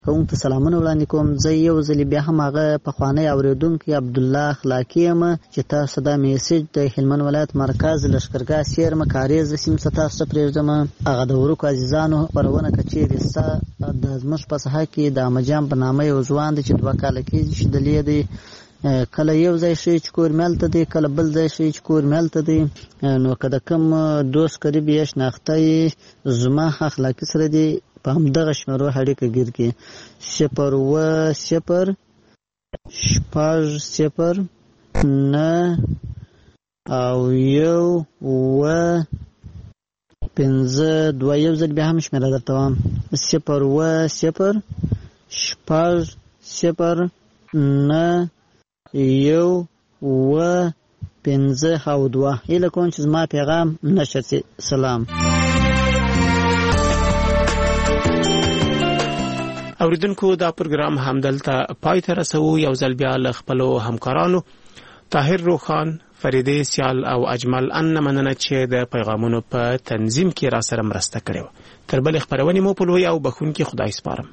کوم ته سلامونه وړاندې کوم. زه یو ځل بیا هم هغه پخوانی اوریدونکی عبدالله اخلاقی یم چې تاسو دا میسج د هلمند ولایت مرکز لښکرګاه سیرمه کاریز سیمې څخه تاسو ته پرېږدم. هغه د ورکو عزیزانو خپرونه که چیرې سته د زموږ په ساحه کې د احمدجان په نامه یو ځوان دی چې 2 کاله کېږي چې دلې دی، کله یو ځای شي چې کور ملته دی، کله بل ځای شي چې کور ملته دی. نو که د کوم دوست قریب یې شناخته یې زما اخلاقي سره دی په همدغه شمېرو اړیکه ګیر کړي 010-9-1-5-2. یو ځل بیا هم شمېره درته وایم 010-9-1-5-2. هیله کوم چې زما پیغام نشر شي. سلام. اوریدونکو دا پروګرام همدلته پای ته رسوو. یو ځل بیا له خپلو همکارانو طاهر روخان، فریدې سیال او اجمل ان مننه چې د پیغامونو په تنظیم کې را سره مرسته کړې. تر بلې خپرونې مو په لوی او بخښونکي خدای سپارم.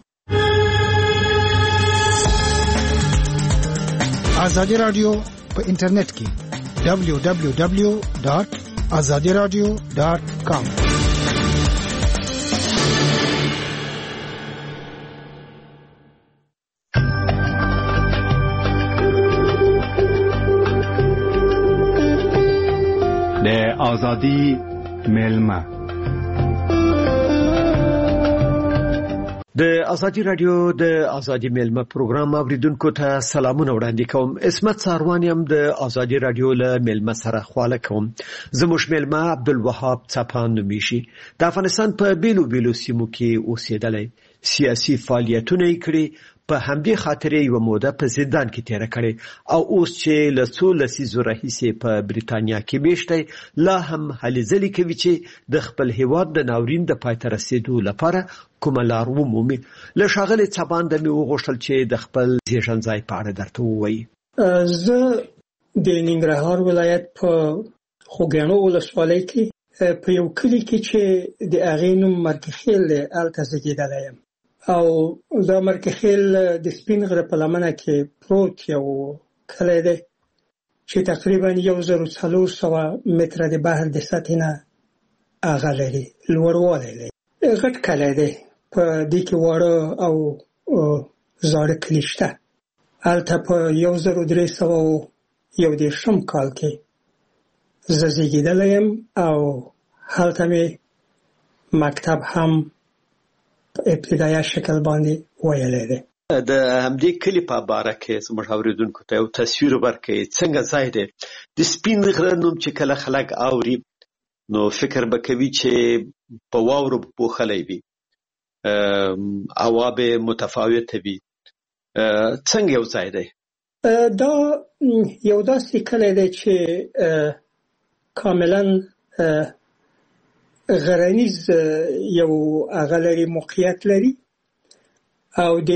آزادی رادیو په انټرنیټ کې www.azadiradio.com د آزادی ملما. د آزادی رادیو د آزادی ملما پروګرام اوریدونکو ته سلامونه وړاندې کوم. اسمت ساروان یم د آزادی رادیو له ملما سره خواله کوم. زموږ ملما عبدالوهاب څپان نومیږي. د افغانستان په بیلو سیمو کې اوسېدلی، سیاسي فعالیتونه یې کړي، په همدې خاطر یو موده په زندان کې تیر کړي او اوس چې له څو لسیزو راهیسې په بریتانیا کې میشته لا هم هلې ځلې کوي چې د خپل هیواد د ناورین د پای ته رسیدو لپاره کومه لار ومومي. له ښاغلي څپان د مې وغوښتل چې د خپل زیږنځای په اړه درته ووایي. زه د ننګرهار ولایت په خوږیاڼو ولسوالۍ کې په یو کلي کې چې د هغې نوم مرکخیل دی هلته زیږېدلی یم. او دا مرکخیل د سپین غره په لمنه کې پروت یو کلی دی چې تقریبا 1400 متره د بحر د سطحې نه هغه لري، لوړوالی لري. غټ کلی دی. په دې کې واړه او زاړه کلي شته. هلته په 1311 کال کې زه زیږېدلی یم او هلته مې مکتب هم ابتدایي شکل باندې ویلې ده. د همدې کلی په باره کې زموږ اوریدونکو ته یو تصویر ورکړئ. څنګه ځای دی؟ د سپین غره نوم چې کله خلک اوري نو فکر به کوي چې په واورو پوښلی وي، هوا به متفاوته وي. څنګه یو ځای دی؟ دا یو داسې کلی دی چې کاملا غرنیز یو هغه لري، موقعیت لري او د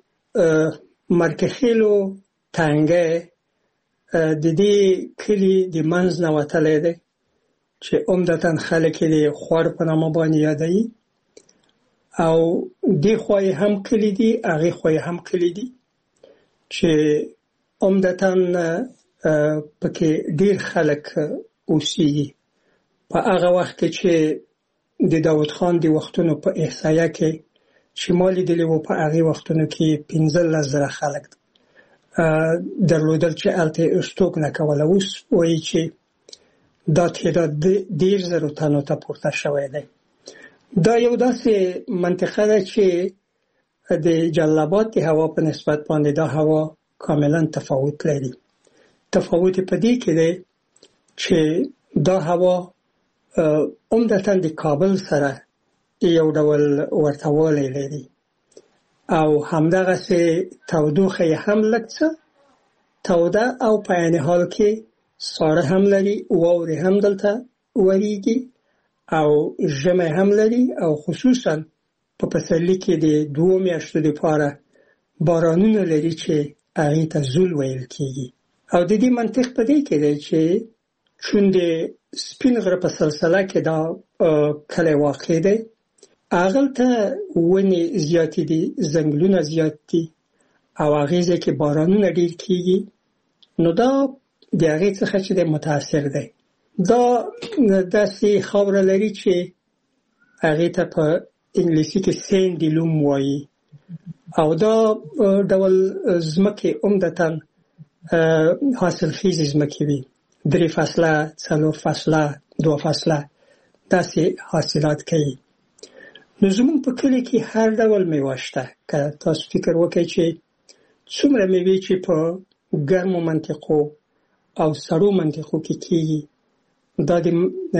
مرکخیلو تنګه د دې کلي د منځ نه وتلی دی چې عمدتاً خلک یې د خوار په نامه باندې یادوي. او دې خوا یې هم کلي دي، هغې خوا یې هم کلي دي چې عمدتاً پکې ډېر خلک اوسېږي. په هغه وخت کې چې د داود خان د وختونو په احصایه کې چې ما لیدلي وو، په هغې وختونو کې 15,000 خلک درلودل چې هلته یې استوګ نه کوله. اوس وایي چې دا تعداد 10,000 تنو ته پورته شوی دی. دا یو داسې منطقه ده چې د جلال آباد د هوا په نسبت باندې دا هوا کاملا تفاوت لري. تفاوت په دې کې دی چې دا هوا عمدتاً د کابل سره یو ډول ورتهوالی لري او همدغسې تودوخه یې هم لږ څه توده او په عین حال کې ساړه هم لري، واورې هم دلته وریږي او ژمی هم لري او خصوصاً په پسرلي کې د 2 میاشتو دپاره بارانونه لري چې هغې ته زول ویل کېږي. او د دې منطق په دې کې دی چې چون د سپین غره په سلسله کې دا کلی واقع دی هغلته ونې زیاتې دي، ځنګلونه زیات دي او اغیزه کې بارانونه ډیر کیږي، نو دا د هغې څخه چې د متاثر دی. دا داسې خاوره لري چې هغې ته په انګلیسي کې سینډي لوم وایي او دا ډول ځمکې عمدتاً حاصلخیزې ځمکې وي، 3 فصله 4 فصله 2 فصله داسې حاصلات کوي. نو زموږ په کلي کې هر ډول میوه شته. که تاسو فکر وکړئ چې څومره میوې چې په ګرمو منطقو او سړو منطقو کې کیږي، دا د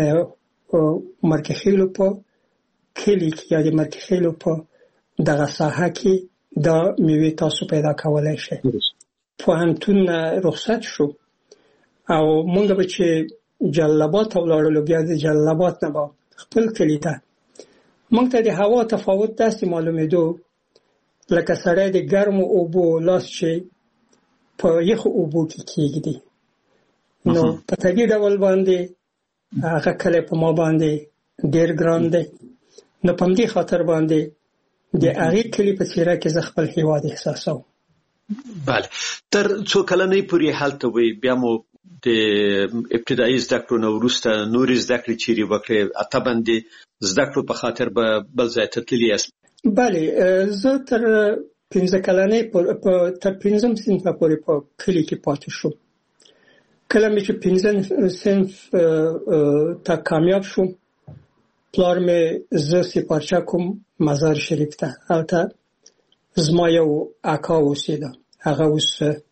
مرکخیلو په کلي کې یا د مرکخیلو په دغه ساحه کې دا میوې تاسو پیدا کولای شئ. پوهنتون رخصت شو او مونږ به چې جلال آباد ته ولاړو، بیا د جلال آباد نه به خپل کلي ته، مونږ ته د هوا تفاوت داسې معلومېدو لکه سړی د ګرمو اوبو لاس چې په یخو اوبو کې کېږدي. نو په طبیعي ډول باندې هغه کلی په ما باندې ډېر ګران دی. نو په همدې خاطر باندې د هغې کلي په څېره کې زه خپل هېواد احساسوم. بله، تر څو کلنۍ پورې هلته وئ، بیا مو د ابتدایي زده کړو نه وروسته نورې زده کړې چیرې وکړې؟ طبعا د زده کړو په خاطر به بل ځای ته تللي یاست؟ بله، زه تر 15 کلنۍ تر 5م صنفه پورې په کلي کې پاتې شوم. کله مې چې 5م صنف ته کامیاب شوم، پلار مې زه سپارچه کوم مزار شریف ته. هلته زما یو اکا اوسېده، هغه اوس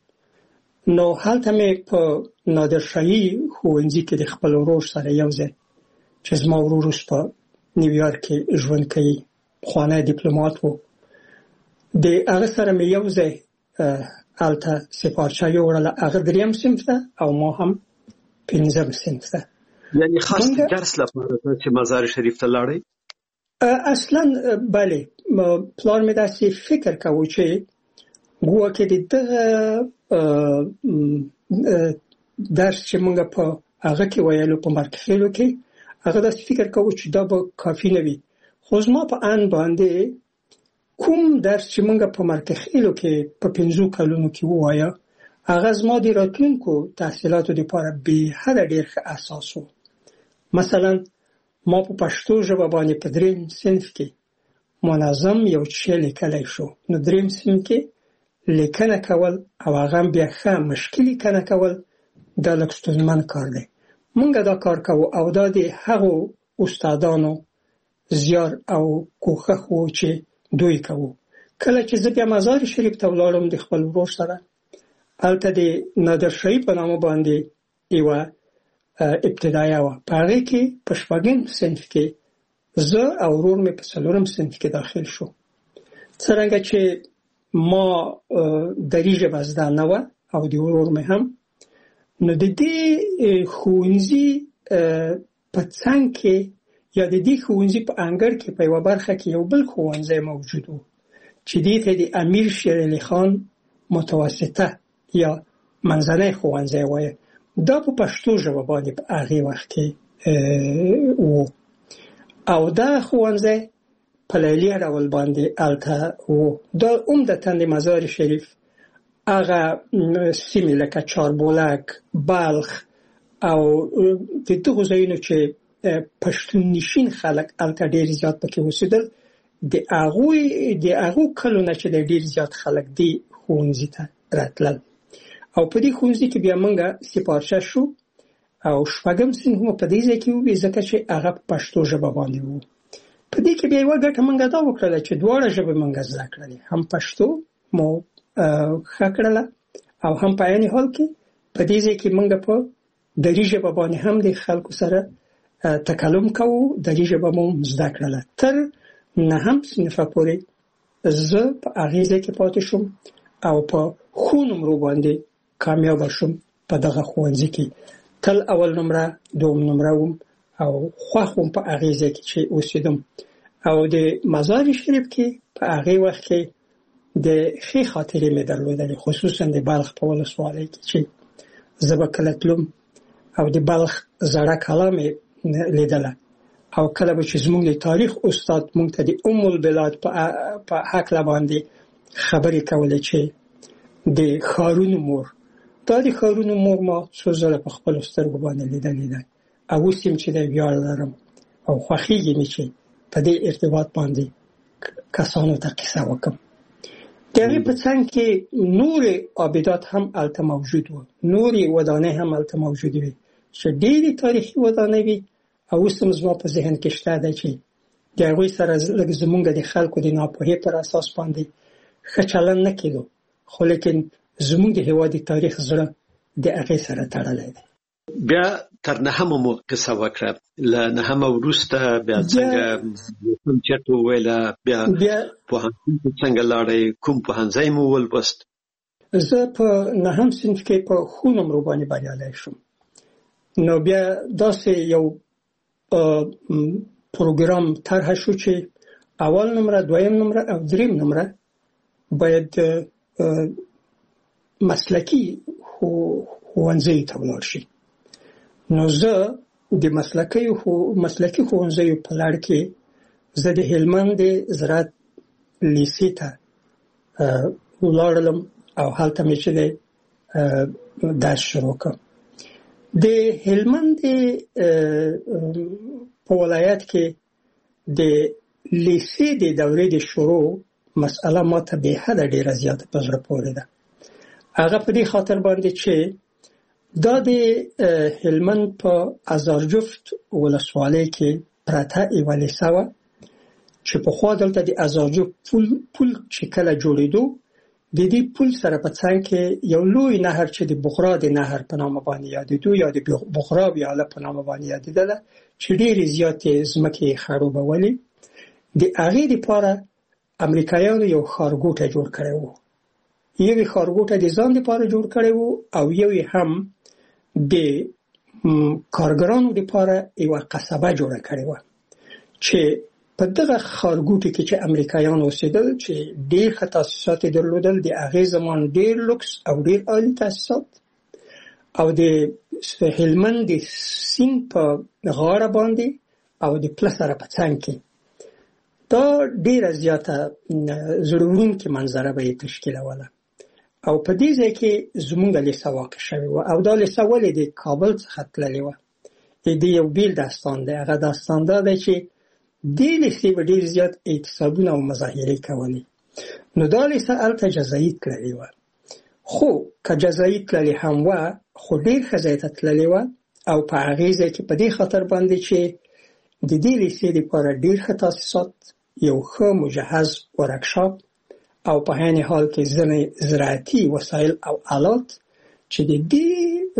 نو هلته مې په نادرشاهي ښوونځي کې د خپل ورور سره یو ځای، چې زما ورور اوس په نیویارک کې ژوند کوي، پخوانی ډیپلومات و، د هغه سره مې یو ځای هلته سپارچه یوړله. هغه 3م صنف ته او ما هم 5م صنف ته. یعنی خاص درس لپاره چې مزار شریف ته لاړئ؟ اصلا بله، پلار مې داسې فکر کوو چې ګویا د دغه درس چې موږ په هغه کې ویلو په مرکخیلو کې، هغه داسې فکر کوو چې دا به کافي نه وي. خو زما په ان باندې کوم درس چې موږ په مرکخیلو کې په 5 کلونو کې ووایه، هغه زما د راتلونکو تحصیلاتو لپاره بې حده ډېر ښه اساس و. مثلا ما په پښتو ژبه باندې په 3م صنف کې منظم یو څه لیکلی شو. نو 3م صنف کې لیکنه کول او هغه بیا ښه مشکل لیکنه کول دا لږ ستونزمن کار دی. موږ دا کار کوو او دا د هغو استادانو زیار او کوښښ و چې دوی کوو. کله چې زه بیا مزار شریف ته ولاړم د خپل ورور سره، هلته د نادرشاهي په نامه باندې یوه ابتدایه وه، په هغې کې په 6م صنف کې زه او ورور مې په 4م صنف کې داخل شو. څرنګه چې ما دري ژبه زده نه وه او د ورور مې هم، نو د دې ښوونځي په څنګ کې یا د دې ښوونځي په انګړ کې په یوه برخه کې یو بل ښوونځی موجود و چې دې ته د امیر شیر علي خان متوسطه یا منځنی ښوونځی وایه. دا په پښتو ژبه باندې په هغې وخت کې و او دا ښوونځی په لیلیه ډول باندې هلته و. دا عمدتاً د مزار شریف هغه سیمې لکه چاربولک، بلخ او د دغو ځایونو چې پښتون نشین خلک هلته ډېر زیات پکې اوسېدل، د هغو کلو نه چې د ډېر زیات خلک دې ښوونځي ته راتلل. او په دې ښوونځي کې بیا موږ سپارچه شو او 6م صنف مو په دې ځای کې ووي، ځکه چې هغه په پښتو ژبه باندې و. په دې کې بیا یوه ګټه موږ دا وکړله چې دواړه ژبې موږ زده کړلې، هم پښتو مو ښه کړله او هم په عین حال کې په دې ځای کې موږ په دري ژبه باندې هم د خلکو سره تکلم کوو، دري ژبه مو زده کړله. تر 9م صنفه پورې زه په هغې ځای کې پاتې شوم او په ښو نمرو باندې کامیاب شوم په دغه ښوونځي کې. تل اول نمره، 2م نمره وم او خوښ وم په هغې ځای کې چې اوسېدم. او د مزار شریف کې په هغې وخت کې د ښې خاطرې مې درلودلې، خصوصا د بلخ په ولسوالۍ کې چې زه به کله تلم او د بلخ زړه کلا مې لیدله او کله به چې زموږ د تاریخ استاد موږ ته د البلاد په هکله باندې خبرې کولې چې د ښارونو مور دا د ښارونو مور ما څو ځله په خپلو سترګو باندې لیدلې ده او اوس هم چې دی ویاړ لرم او خوښېږي مې چې په دې ارتباط باندې کسانو ته قصه وکړم. د هغې په څنګ کې نورې آبدات هم هلته موجود وو، نورې ودانۍ هم هلته موجود وي چې ډېرې تاریخي ودانۍ وي او اوس هم زما په ذهن کې شته ده چې د هغوی سره لږ زموږ د خلکو د ناپوهۍ پر اساس باندې ښه چلند نه کېدو، خو لیکن زموږ د هېواد د تاریخ زړه د هغې سره تړلی دی. بیا تر نهمه مو قصه وکړه، له نهمه وروسته بیا څنګه کوم چېرته وویله، بیا پوهنتون ته څنګه لاړئ، کوم پوهنځی مو ولوست؟ زه په نهم صنف کې په ښو نمرو باندې بریالی شوم. نو بیا داسې یو پروګرام طرحه شو چې اول نمره، دویم نمره او دریم نمره باید مسلکي ښوونځیو ته ولاړ شي. نو زه د مسلکي ښوونځیو په لړ کې زه د هلمند د زراعت لیسې ته ولاړلم او هلته مې چې دی درس شروع کړ. د هلمند په ولایت کې د لیسې د دورې د شروع مسأله ماته بې حده ډېره زیاته په زړه پورې ده. هغه په دې خاطر باندې چې دا د هلمند په ازارجفت ولسوالۍ کې پرته یوه لیسه وه چې پخوا دلته د ازارجفت پل چې کله جوړېدو د دې پل سره په څنګ کې یو لوی نهر چې د بغرا د نهر په نامه باندې یادېدو یا د بغرا ویاله په نامه باندې یادېدله چې ډېرې زیاتې ځمکې یې خړوبولې. د هغې دپاره امریکایانو یو ښارګوټی جوړ کړی و. یو یې ښارګوټی د ځان دپاره جوړ کړی و او یو یې هم د کارګرانو دپاره یوه قصبه جوړه کړې وه چې په دغه ښارګوټي کې چې امریکایان اوسېدل چې ډېر ښه تاسیسات یې درلودل، د هغې زمان ډېر لوکس او ډېر عالي تاسیسات، او د هلمند د سیند په غاړه باندې او د پله سره په څنګ کې دا ډېره زیاته زړه وړونکې منظره به یې تشکیلوله. او په دې ځای کې زموږ لیسه واقع شوې وه او دا لیسه ولې د کابل څخه تللې وه. د یو بیل داستان دی. هغه داستان دا دی چې دې لیسې به ډېر زیات اعتصابونه او مظاهرې کولې. نو دا لیسه هلته جزایي تللې وه، خو که جزایي تللې هم وه خو ډېر ښه ځای ته تللې وه او په هغې ځای کې په دې خاطر باندې چې د دې لیسې دپاره ډېر ښه تاسیسات، یو ښه مجهز ورکشاپ او په عین حال کې ځینې زراعتي وسایل او آلات چې د دې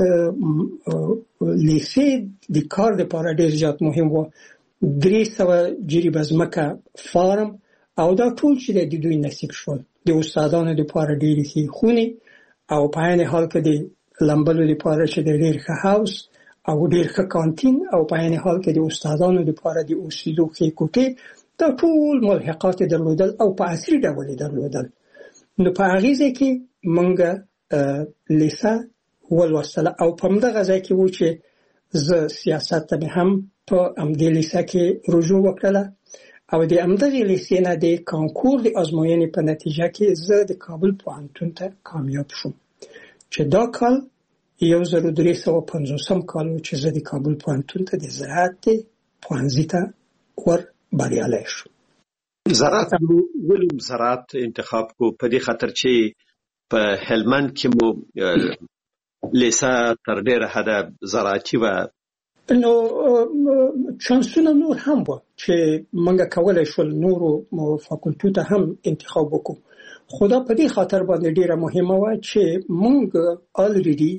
لیسې د کار دپاره ډېر زیات مهم و. 300 جریبه ځمکه فارم او دا ټول چې د دوی نصیب شول. د استادانو دپاره ډېرې ښې خونې او په عین حال کې د لمبلو دپاره چې د ډېر ښه هاوس او ډېر ښه کانتین او په عین حال کې د استادانو دپاره د اوسېدو ښې کوټې، دا ټول ملحقات یې درلودل او په عصري ډول یې درلودل. نو په هغې ځای کې موږ لیسه ولوستله او په همدغه ځای کې و چې زه سیاست ته مې هم په همدې لیسه کې رجوع وکړله او د همدغې لیسې نه د کانکور د ازموینې په نتیجه کې زه د کابل پوهنتون ته کامیاب شوم چې دا کال 1350 کال و چې زه د کابل پوهنتون ته د زراعت پوهنځي ته بریالی شو. زراعت ولې زراعت انتخاب کو؟ په دې خاطر چې په هلمند کې مو لیسه تر ډېره حده زراعتي وه. نو چانسونه نور هم وه چې موږ کولی شول نورو فاکولټو ته هم انتخاب وکړو، خو دا په دې خاطر باندې ډېره مهمه وه چې موږ آلریډي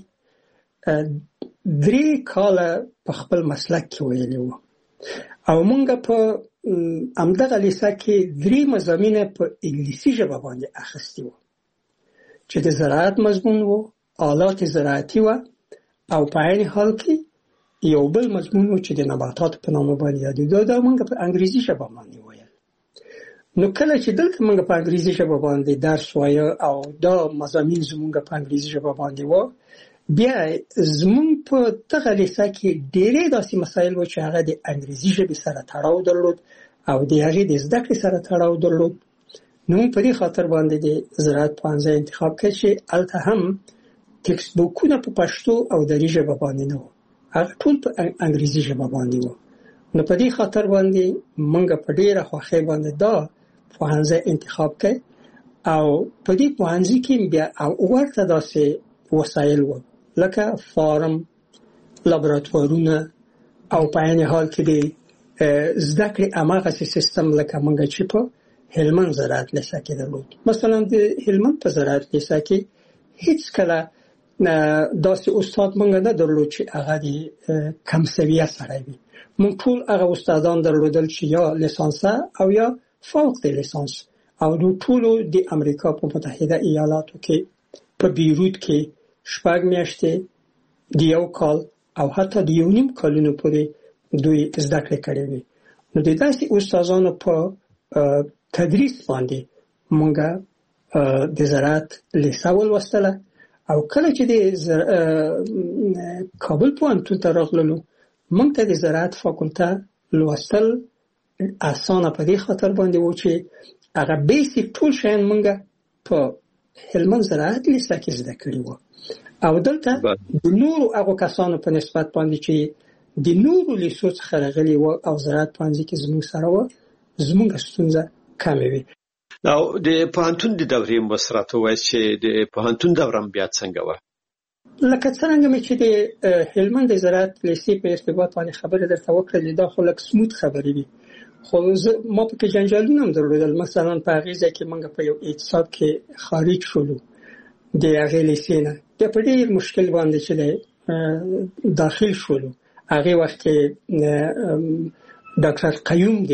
3 کاله په خپل مسلک کې ویلي وو او موږ په همدغه لیسه کې 3 مضامین په انګلیسي ژبه باندې اخیستي وو چې د زراعت مضمون وو، آلات زراعتي وه او په عین حال کې یو بل مضمون وو چې د نباتاتو په نامه باندې یادېده. دا موږ په انګریزي ژبه باندې ویل. نو کله چې دلته موږ په انګریزي ژبه باندې درس وایه او دا مضامین زموږ په انګریزي ژبه باندې وو، بیا زمون په دغه لیسه کې ډېرې داسې مسایل و چې هغه د انګریزي ژبې سره تړاو درلود او د هغې د زده کړې سره تړاو درلود. نو موږ په دې خاطر باندې د زراعت پوهنځی انتخاب کړ چې هلته هم ټکسټ بوکونه په پښتو او دري ژبه باندې نه وو، هغه ټول په انګریزي ژبه باندې وو. نو په دې خاطر باندې موږ په ډېره خوښۍ باندې دا پوهنځی انتخاب کړ او په دې پوهنځي کې بیا ورته داسې وسایل وو لکه فارم، لابراتوارونه او په عین حال کې د زده کړې هماغسې سیستم لکه موږ چې په هلمند زراعت لیسه کې درلود. مثلا د هلمند په زراعت لیسه کې هیڅ کله داسې استاد موږ نه درلود چې هغه د کم سویه سړی وي. موږ ټول هغه استادان درلودل چې یا لیسانسه او یا فوق د لیسانس، او نو ټولو د امریکا په متحده ایالاتو کې په بیروت کې 6 میاشتې د 1 کال او حتی د 1.5 کالونو پورې دوی زده کړې کړې وي. نو د داسې استادانو په تدریس باندې موږ د زراعت لیسه ولوستله او کله چې د کابل پوهنتون ته راغللو موږ ته د زراعت فاکولته لوستل اسانه په دې خاطر باندې و چې هغه بیسیک ټول شیان موږ په هلمند زراعت لیسه کې زده کړي وو او دلته د نورو هغو کسانو په نسبت باندې چې د نورو لیسو څخه راغلي وو او زراعت پوهنځي کې زموږ سره وو زموږ ستونزه کمه وي. او د پوهنتون د دورې مسرات وایي چې د پوهنتون دوره بیا څنګه وه؟ لکه څنګه مې چې د هلمند د زراعت لیسې په ارتباط باندې خبره درته وکړلې دا خو لږ سموت خبرې دي، خو ما پکې جنجالونه هم درلودل. مثلا په هغې ځای کې موږ په یو اعتصاب کې خارج شولو د هغې لیسې نه، بیا په ډېر مشکل باندې چې داخل شولو. هغې وخت کې ډاکټر قیوم د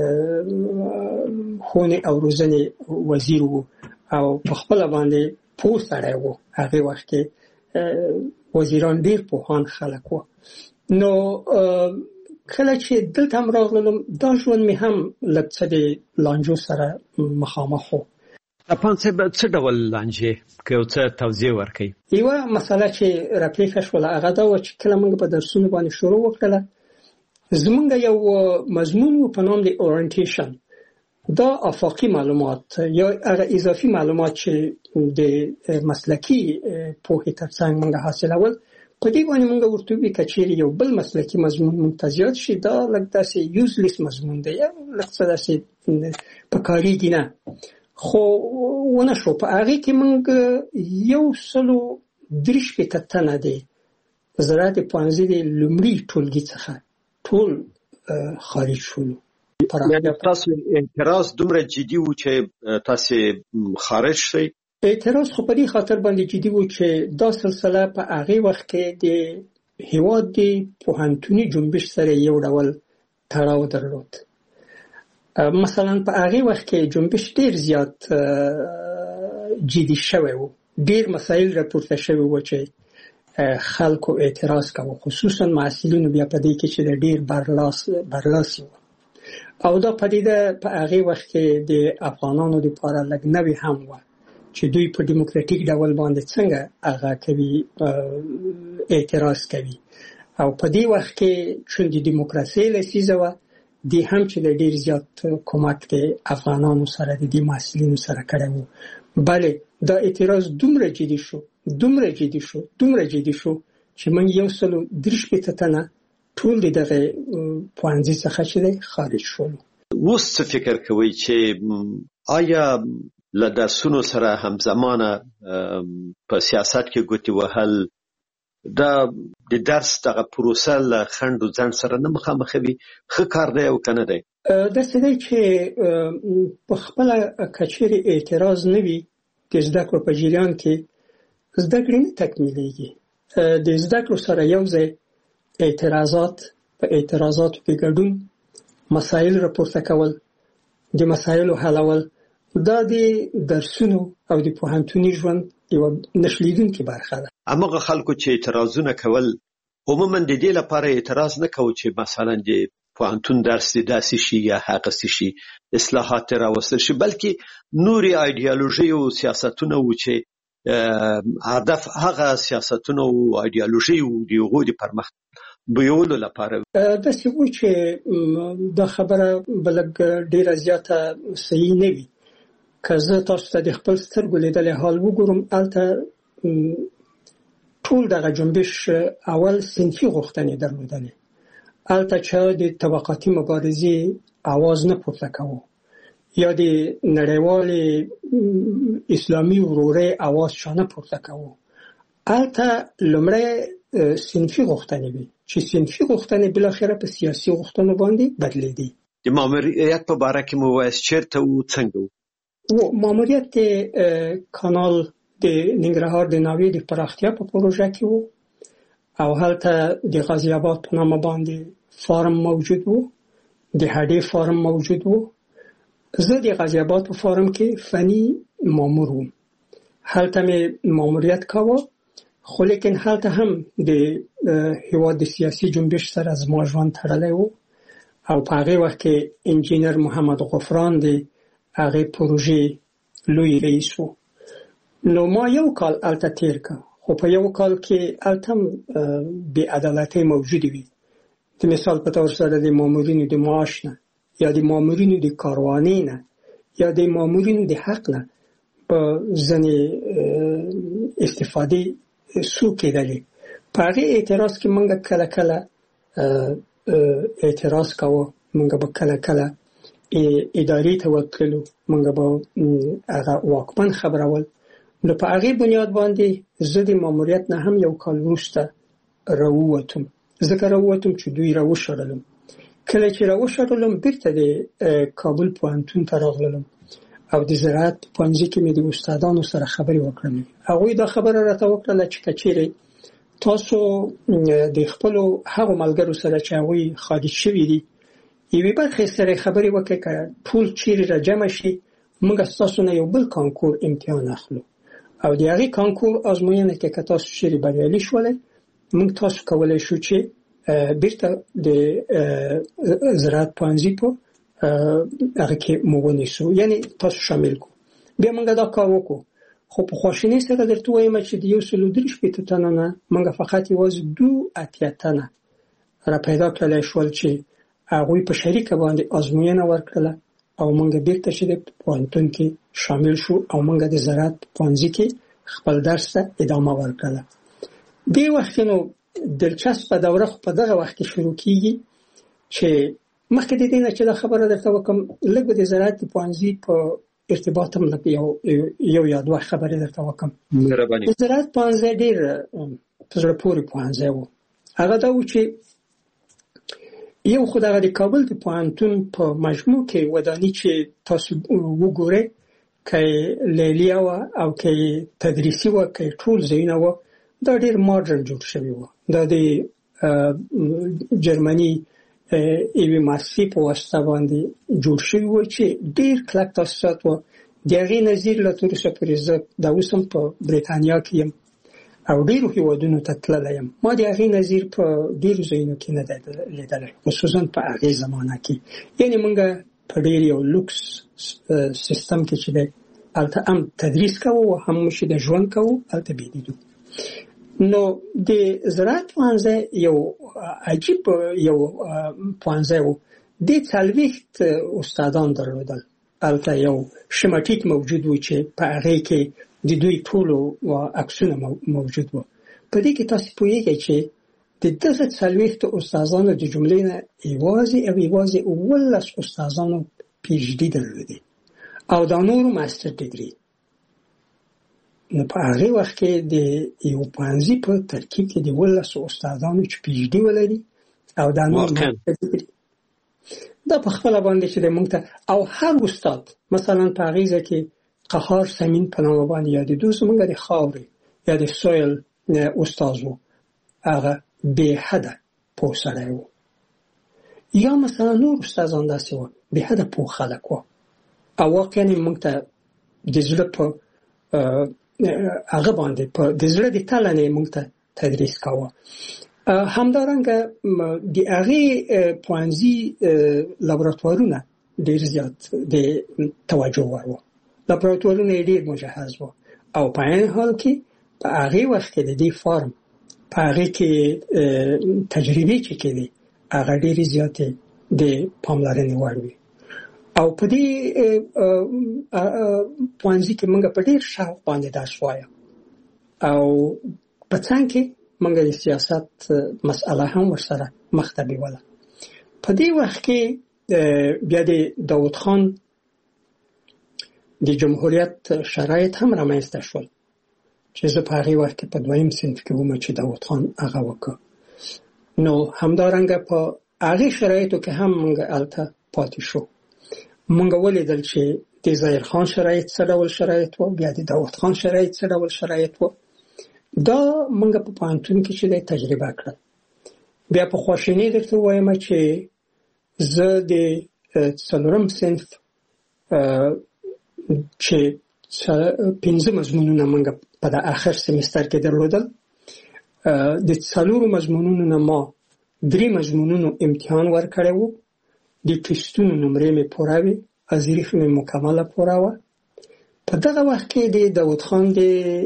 ښوونې او روزنې وزیر و او په خپله باندې پوه سړی و. هغې وخت کې وزیران ډېر پوهان خلک و. نو کله چې دلته هم راغلم دا ژوند مې هم لږ څه د لانجو سره مخامخ و. اپان صاحب څه ډول لانجې که یو څه توضیح ورکړئ؟ یوه مسله چې راپېښه شوله هغه دا وه چې کله موږ په درسونو باندې شروع وکړله زمونږ یو مضمون و په نام د اورینټیشن. دا افاقي معلومات یا هغه اضافي معلومات چې د مسلکي پوهې ترڅنګ موږ حاصلول په دې باندې موږ ورته وی کچېرې یو بل مسلکي مضمون موږ ته زیات شي دا لږ داسې یوزلیس مضمون دی یا لږ څه داسې په کارېږي نه. خو ونه شو په هغې کې موږ 130 تنه دی زراعت پوهنځي د لومړي ټولګي څخه ټول خارج شولو. یعنې تاسو اعتراض دومره جدي و چې تاسو خارج شئ؟ اعتراض خو په دې خاطر باندې جدي و چې دا سلسله په هغې وخت کې د هېواد د پوهنتوني جنبش سره یو ډول تړاو درلود. مثلا په هغې وخت کې جنبش ډېر زیات جدي شوی و، ډېر مسایل راپورته شوي و چې خلکو اعتراض کوي، خصوصا محصلینو بیا په دې کې چې ډېر برلاسي و. او دا پدیده په هغې وخت کې د افغانانو لپاره لږ نوې هم وه چې دوی په ډیموکراتیک ډول باندې څنګه هغه کوي اعتراض کوي. او په دې وخت کې چې د دیموکراسۍ لسیزه وه دی هم چې د ډېر زیات کومک د افغانانو سره د دې محصلینو سره کړی و. بله دا اعتراض دومره جدي شو چې موږ 130 تنه ټول دغه پوهنځي څخه چې خارج شولو. اوس څه فکر کوئ چې آیا له درسونو سره همزمانه په سیاست کې ګوتې وهل دا د درس دغه پروسه له خنډ و ځنډ سره نه مخامخوي؟ ښه کار دی او که نه دی؟ داسې دی چې په خپله که چېرې اعتراض نه وي د زده کړو په جریان کې زده کړې نه تکمیلېږي. د زده کړو سره یو ځای په اعتراضاتو کې ګډون، مسایل راپورته کول، د مسایلو حلول دا د درسونو او د پوهنتوني ژوند یوه نشلیدونکې برخه ده. هماغه خلکو چې اعتراضونه کول عموما د دې لپاره اعتراض نه کوو چې مثلا د پوهنتون درس داسې شي یا هغسې شي، اصلاحات راوستل شي، بلکې نورې ایډیالوژي او سیاستونه و چې هدف هغه سیاستونه او ایدئولوژي او د پرمخ بیولو لپاره د سیمو چې د خبره بلګ ډیره زیاته صحیح نه وي که زه تاسو ته د خپل سترګو لیدلې حال وګورم الته ټول دغه جنبش اول صنفي غوښتنې درلودلې الته چې د طبقاتي مبارزې आवाज نه پورته کوو یا د نړیوال اسلامي ورورۍ आवाज شانه پورته کوو الته لمړی صنفي غوښتنې وي چې صنفي غوښتنې بل اخره په سیاسي غوښتنو باندې بدلېدي د ماموریت په باره کې مو وایي چیرته او څنګه و ماموریت کانال د ننګرهار د ناوې د پراختیا په پروژه کې وو او هلته د غازی آباد په نامه باندې فارم موجود وو د هډې فارم موجود وو زه د غازی آباد په فارم کې فني مامور وم هلته مې ماموریت کاوه خو لیکن هلته هم د هیواد د سیاسي جنبش سره زما ژوند تړلی و او په هغې وخت کې انجینر محمد غفران د هغې پروژې لوی رئیس و نو ما یو کال هلته تیر که خو په یو کال کې هلته هم بې عدالتۍ موجودې وي د مثال په طور سره د مامورینو د معاش نه یا د مامورینو د کاروانۍ نه یا د مامورینو د حق نه په ځینې استفادې سو کېدلې په هغې اعتراض کې موږ کله کله اعتراض کاوه موږ به کله کله ادارې ته ورتللو موږ به هغه واکمن خبرول نو په هغې بنیاد باندې زه د ماموریت نه هم یو کال وروسته راووتم ځکه راووتم چې دوی راوشړلم کله چې راوشړلم بیرته د کابل پوهنتون ته راغلم او د زراعت پوهنځي کې مې د استادانو سره خبرې وکړم هغوی دا خبره راته وکړله چې که چیرې تاسو د خپلو هغو ملګرو سره چې هغوی خارج شوي دي یوې برخې سره خبرې وکړئ که ټول چیرې را جمع شي موږ ستاسو نه یو بل کانکور امتحان اخلو او د هغې کانکور ازموینه کې که تاسو چیرې بریالي شولئ موږ تاسو کولی شو چې بیرته د زراعت پوهنځي په هغه کې مو ونیسو یعنی تاسو شامل کو بیا موږ دا کار وکړو خو په خواشینۍ سره درته وایم چې د 130 تنو نه موږ فقط یوازې 2 تنه را پیدا کړلی شول چې هغوی په شریکه باندې ازموینه ورکړله او موږ بیرته چې د پوهنتون کې شامل شو او موږ د زراعت پوهنځي کې خپل درس ته ادامه ورکړله دې وخت نو دلچسپه دوره خو په دغه وخت کې شروع کیږي چې مخکې د دې نه چې دا خبره درته وکړم لږ به د زراعت د پوهنځي په ارتباط هم یو یا دوه خبرې درته وکړم د زراعت پوهنځی ډېر په زړه پورې پوهنځی و هغه دا و چې یو خو دغه د کابل د پوهنتون په مجموع کې وداني چې تاسو وګورئ که لیلیه وه او که تدریسي وه که ټول ځایونه وه دا ډېر ماډرن جوړ شوي وه دا د جرمني یوې مؤسسې په واسطه باندې جوړ شوي وه چې ډېر کلک تاسیسات وه د هغې نظیر له تر اوسه پورې زه دا اوس هم په بریتانیا کې یم او ډېرو هېوادونو ته تللی یم ما د هغې نظیر په ډېرو ځایونو کې نه دی لیدلی خصوصا په هغې زمانه کې یعنې موږ په ډېر یو لوکس سیستم کې چې دی هلته هم تدریس کوو هم چې د ژوند کوو هلته بېدیدو نو د زراعت پوهنځی یو عجیب یو پوهنځی و دې 40 استادان درلودل هلته یو شمټیک موجود و چې په هغې کې د دوی ټولو عکسونه موجود و په دې کې تاسو پوهیږئ چې د دغه 40 استادانو د جملې نه یوازې او یوازې 11 استادانو پی ایچ ډي درلودې او دا نورو ماستر ډیګري نو په هغې وخت کې د یو پوهنځي په ترکیب کې د 11 استادانو چې پی ایچ ډي ولري او دا نور ماستر ډیګري دا په خپله باندې چې د موږ ته او هر استاد مثلا په هغې ځای کې قهار سمین په نامه باندې یادېدو زموږ د خاورې یا د سویل استاد و هغه بې حده پوه سړی و یا مثلا نور استادان داسې وه بې حده پوه خلک وه او واقعا موږ ته د زړه په هغه باندې په د زړه د تله نه موږ ته تدریس کاوه همدارنګه د هغې پوهنځي لابراتوارونه ډېر زیات د توجه وړ وو لابراتوارونه یې ډېر مجهز وو او په عین حال کې په هغه وخت کې د دې فارم په هغه کې تجربې چې کېدې هغه ډېرې زیاتې د پاملرنې وړ وي. او په دې پوهنځي کې موږ په ډېر شوق باندې درس وایو او په څنګ کې موږ د سیاست مسأله هم ورسره مخ ته بیوله. په دې وخت کې بیا د داود خان د جمهوریت شرایط هم رامنځته شول چې زه په هغې وخت کې په دویم صنف کې وم چې داود خان هغه وکړ. نو همدارنګه په هغې شرایطو کې هم موږ هلته پاتې شو. موږ ولیدل چې د ظاهر خان شرایط څه ډول شرایط و، بیا د داود خان شرایط څه ډول شرایط و. دا موږ په پوهنتون کې چې دی تجربه کړل. بیا په خواشینۍ درته ووایم چې زه د څلورم صنف چې 5 مضمونونه موږ په د آخر سمستر کې درلودل، د 4 مضمونونو نه ما 3 مضمونونو امتحان ورکړی و، د ټسټونو نمرې مې پوره وې، ازریخ مې مکمله پوره وه. په دغه وخت کې د داود خان د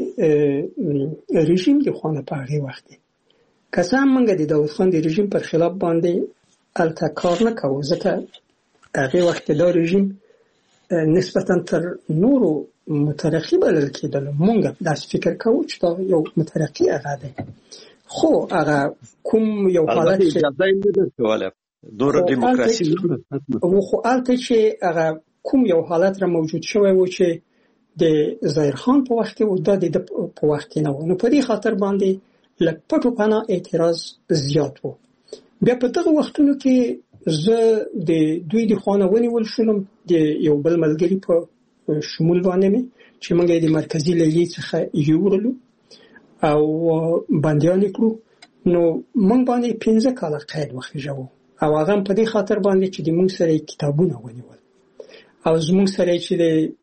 رژیم د خوا نه په هغې وخت کې که څه هم موږ د داود خان د رژیم پر خلاف باندې هلته کار نه کوو، ځکه هغې وخت کې دا رژیم نسبتا تر نورو مترقي بلل کېدل. موږ داسې فکر کوو چې دا یو مترقي هغه دی، خو هغه کوم یو حالت چې اجازه یې نه درکوله دوره دیموکراسي خو هلته چې هغه کوم یو حالت را موجود شوی و چې د ظاهر خان په وخت کې و، دا د په وخت کې نه و. نو په دې خاطر باندې لږ پټو پناه اعتراض زیات و. بیا په دغه وختونو کې زه د دوی د خوا نه ونیول شولم د یو بل ملګري په شمول باندې مې چې موږ یې د مرکزي لیلیې څخه یوړلو او بندیان یې کړو. نو موږ باندې 15 کاله قید وخېژاوه او هغه په دې خاطر باندې چې د موږ سره کتابونه ونیول او زموږ سره چې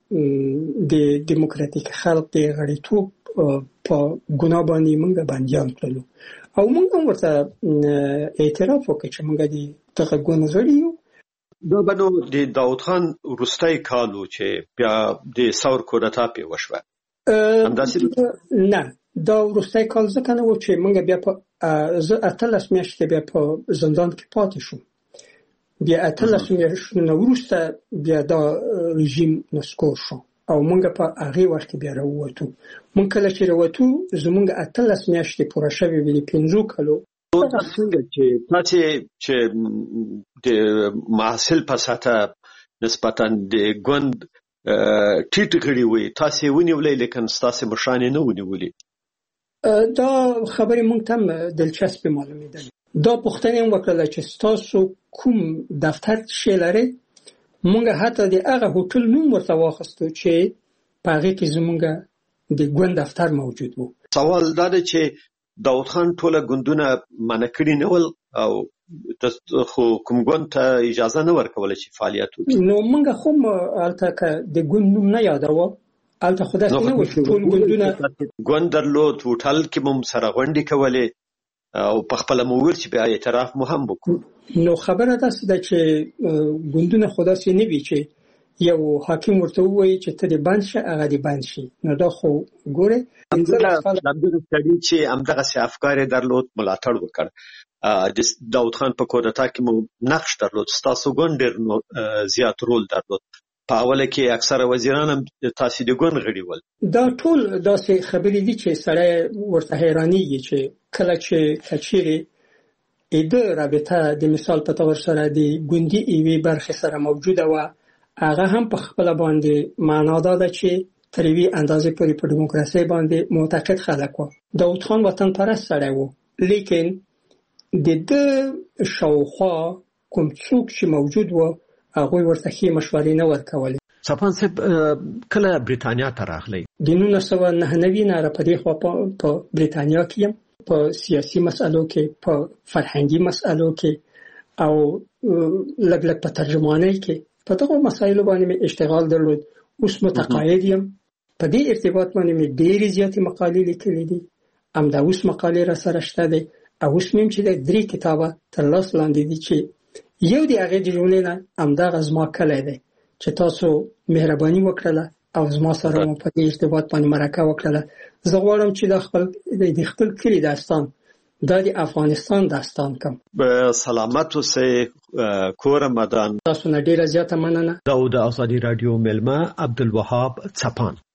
د دیموکراتیک خلق د غړیتوب په ګناه باندې موږ بندیان کړلو او موږ هم ورته اعتراف وکړ چې موږ د دغه ګوند غړي یو. دا بنو د داود خان وروستی کالو چې بیا د ثور کودتا پې وشوه همداسې نه، دا وروستی کال ځکه نه و چې موږ بیا په زه 18 میاشتې بیا په زندان کې پاتې شوم. بیا 18 میاشتې نه وروسته بیا دا رژیم نسکور شو او موږ په هغې وخت کې بیا راووتو. موږ کله چې راووتو زموږ 18 میاشتې پوره شوې وې د 5 کالو. څنګه چې تاسې چې د محصل په سطحه نسبتا د ګوند ټیټ غړي وي تاسې ونیولې لیکن ستاسې مشرانې نه ونیولې؟ دا خبرې موږ ته هم دلچسپې معلومېدلې. دا پوښتنه هم وکړله چې ستاسو کوم دفتر شی لرئ؟ موږ حتی د هغه هوټل نوم ورته واخیستو چې په هغې کې زموږ د ګوند دفتر موجود و. سوال دا دی چې داود خان ټوله ګوندونه منع کړي نه ول او خو کوم ګوند ته اجازه نه ورکوله چې فعالیت وکړي. نو موږ خو هلته که د ګوند نوم نه یادوه هلته خو داسې نه و چې ټول ګوندونه ګوند درلود، هوټل کې مو سره غونډې کولې او په خپله مو ویل چې بیا اعتراف مو هم وکړو. نو خبره داسې ده چې ګوندونه خو داسې نه وي چې یو حاکم ورته ووایي چې ته دې بند شه هغه دې بند شي. نو دا خو ګورې همدغه سړي چې همدغسې افکار یې درلود ملاتړ وکړ. د داود خان په کودتا کې مو نقش درلود، ستاسو ګوند ډېر زیات رول درلود. په اوله کې اکثره وزیران هم تاسې د ګوند غړي ول. دا ټول داسې خبرې دي چې سړی ورته حیرانېږي چې کله چې کچېرې د رابطه د مثال په طور سره د ګوندي یوې برخې سره موجوده وه، هغه هم په خپله باندې معنا دا ده چې تر یوې اندازې پورې په ډیموکراسۍ باندې معتقد خلک وه. داود خان وطن پرست سړی و، لیکن د ده شاوخوا کوم څوک چې موجود و هغوی ورته ښې مشورې نه ورکولې. صفان صاحب کله بریتانیا ته راغلی؟ د 1999 نه را په دې خوا په بریتانیا کې یم، په سیاسي مسئلو کې، په فرهنګي مسئلو کې او لږ لږ په ترجمانۍ کې په دغو مسایلو باندې مې اشتغال درلود. اوس متقاعد یم. په دې ارتباط باندې مې ډېرې زیاتې مقالې لیکلې دي. همدا اوس مقالې را سره شته دی او اوس مې چې 3 کتابه تر لاس لاندې دي چې یو د هغې د جملې نه همدغه زما کلی دی چې تاسو مهرباني وکړله او زما سره مو په دې ارتباط باندې مرکه وکړه. زه غواړم چې د خپل کلی داستان د افغانستان داستان کوم. به سلامت اوسئ کور مدان. تاسو نه ډیره زیاته مننه. دا د ازادي رادیو ملما عبدالوهاب چپان.